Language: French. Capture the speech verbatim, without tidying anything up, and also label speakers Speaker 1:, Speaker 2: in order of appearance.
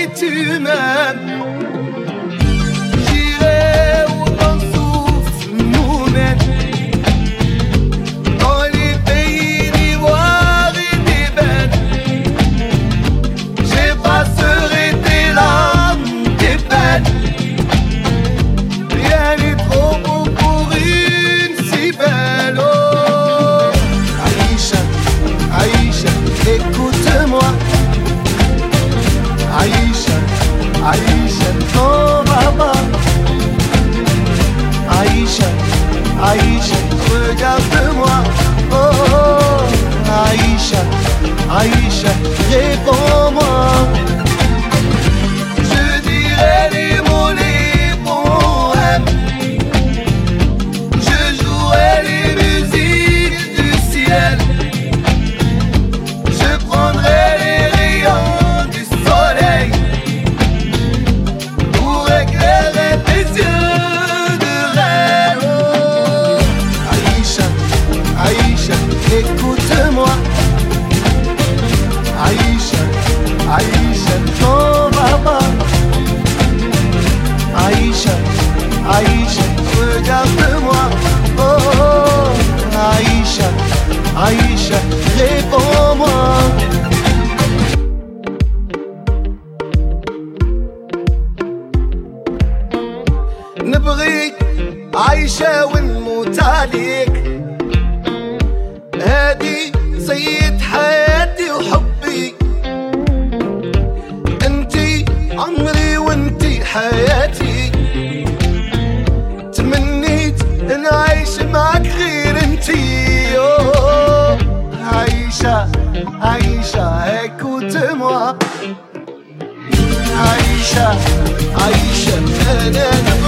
Speaker 1: si tu m'aimes. J'irai où ton souffle nous mène, dans les pays d'ivoire et d'ébène. J'effacerai tes larmes, tes peines. Rien n'est trop beau pour une si belle. Oh, Aïcha, Aïcha, écoute-moi. Aïcha, Aïcha, non maman. Aïcha, Aïcha, regarde-moi. Oh, oh, Aïcha, Aïcha, réponds-moi. Je dirai les mots, les poèmes. Je jouerai les musiques du ciel. Je prendrai les rayons du soleil pour éclairer tes yeux de rêve. Oh, Aïcha, Aïcha, écoute-moi. Aïcha, Aïcha, non maman. Aïcha, Aïcha, regarde-moi. Oh, oh, Aïcha, Aïcha, réponds-moi. نبغيك عايشة ونموت عليك، هادي سيد حياتي وحبي. انتي عمري وانتي حياتي، تمنيت نعيش معك غير انتي. أوه، عايشة عايشة écoute-moi. عايشة عايشة أنا نبغيك.